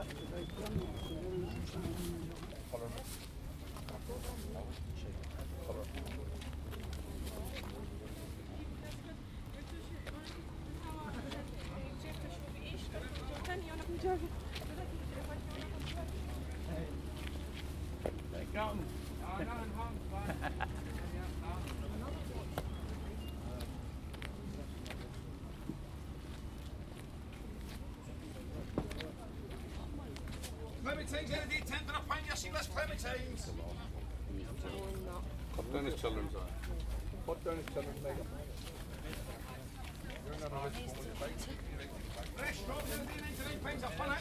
Clementines, any attempt to find your seamless clementines? Put down his children's eye. Put down his children's makeup. You're not on this one. Fresh strawberries, 99 pence a punnet.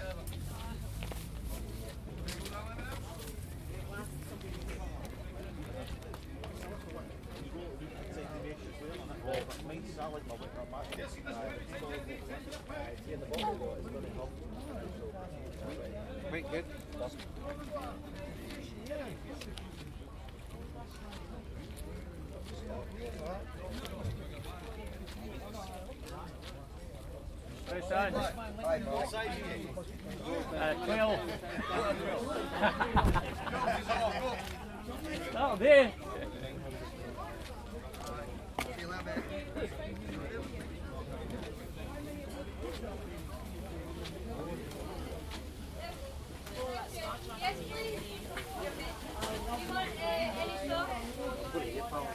Right, good. Who's that? 12. That'll do. Yes, please. Do you want any sauce?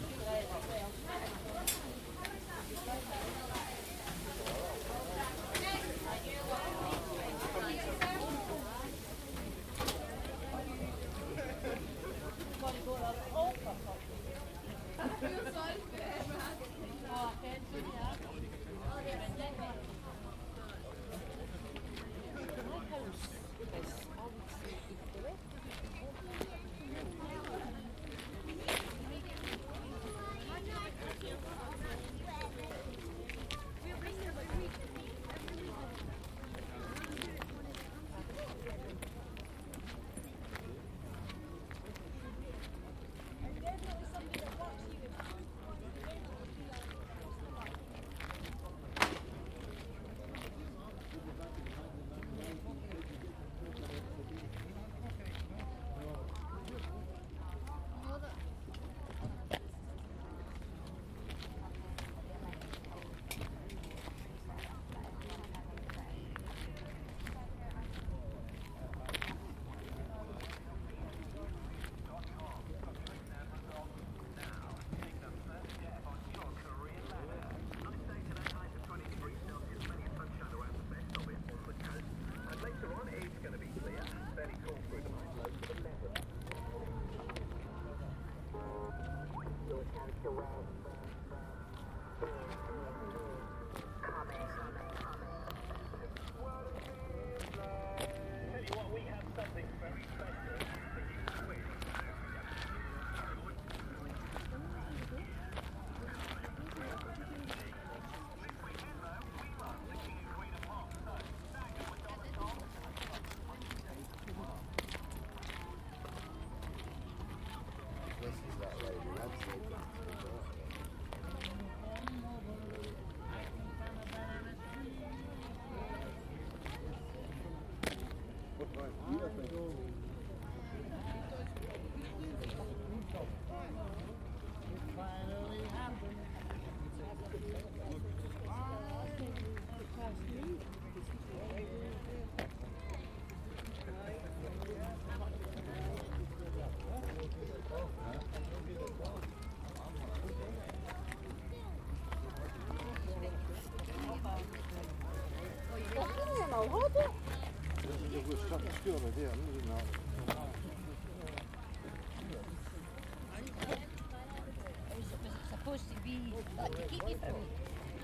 Supposed to be like to keep you from me.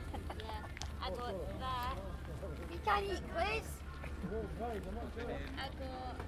Yeah, I got that. You can't eat quiz. I got.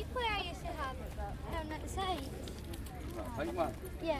play I used to have down at the side? Pink one. Yeah.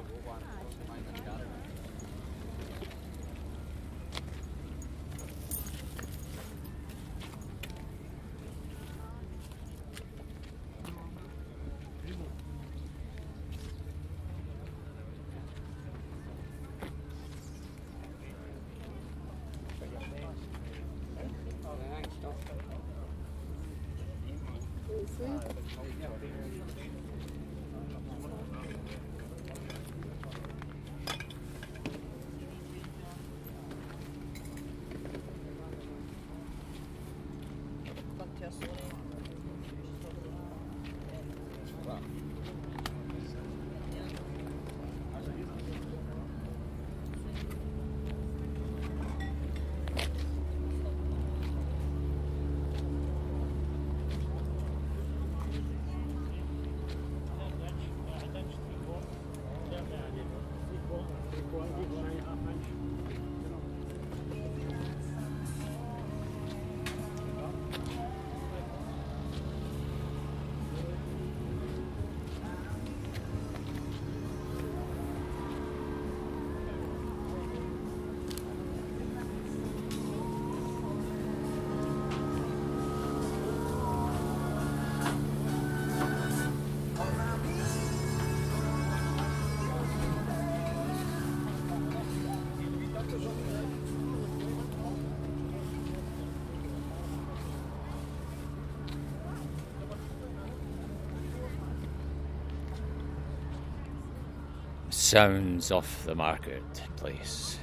Sounds of the marketplace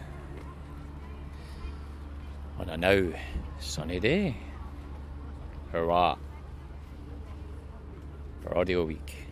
on a now sunny day. For what? For Audio Week.